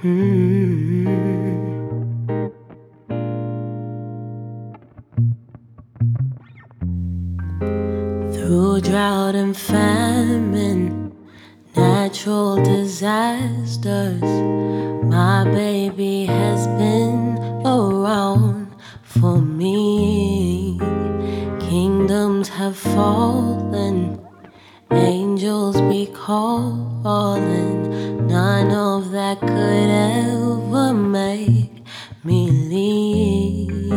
Through drought and famine, natural disasters, my baby has been around for me. Kingdoms have fallen, angels be calling. None of that could ever make me leave.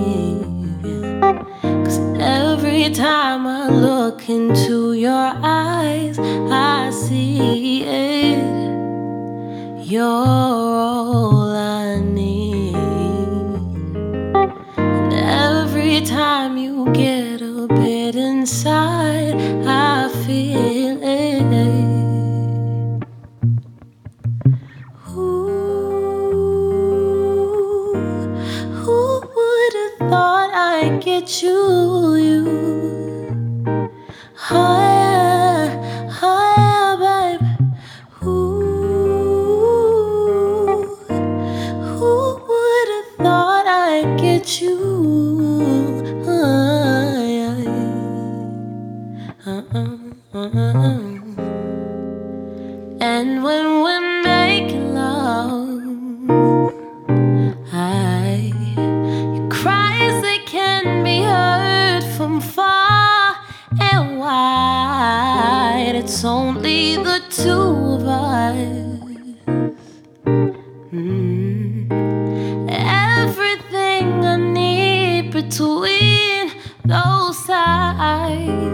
'Cause every time I look into your eyes, I see it. You're all I need. And every time you get a bit inside, I feel it. Ooh, who would have thought I'd get you? Higher, higher, babe. Ooh, who would have thought I'd get you? And when we're making love, your cries, they can be heard from far and wide. It's only the two of us. Everything I need between those sides.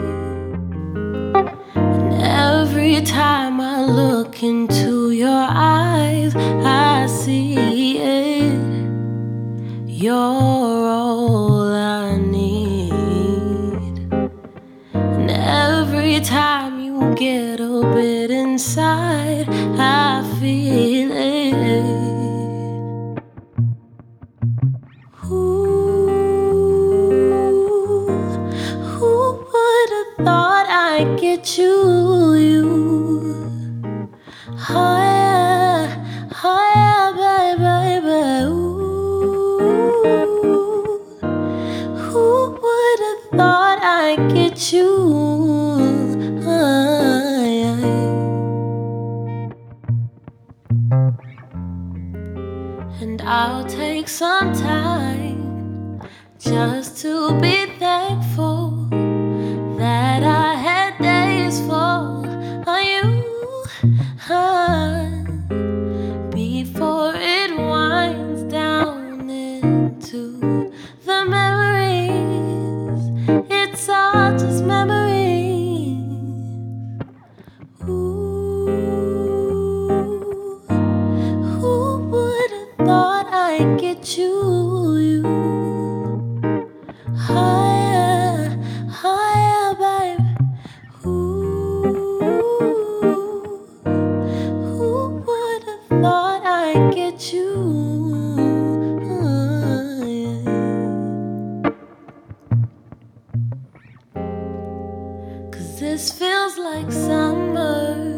And every time I look into your eyes, I see it. You're all I need. And every time you get a bit inside, I feel it. Ooh, who would have thought I'd get you? Higher, higher, baby. Ooh, who would have thought I'd get you? And I'll take some time just to be thankful that I had days full of you. Before it winds down into the memories, it's all just memories. Ooh, who would have thought I'd get you? Higher, higher, babe. Who would have thought I'd get you? Cause this feels like summer.